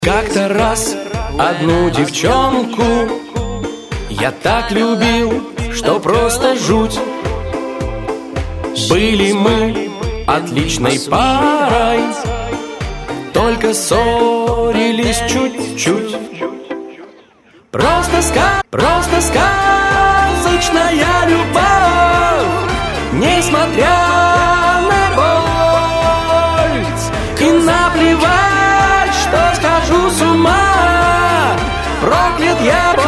Как-то раз одну девчонку я так любил, что просто жуть. Были мы отличной парой, только ссорились чуть-чуть. Просто сказочная любовь, несмотря на боль. И наплевать, что схожу с ума, проклят я.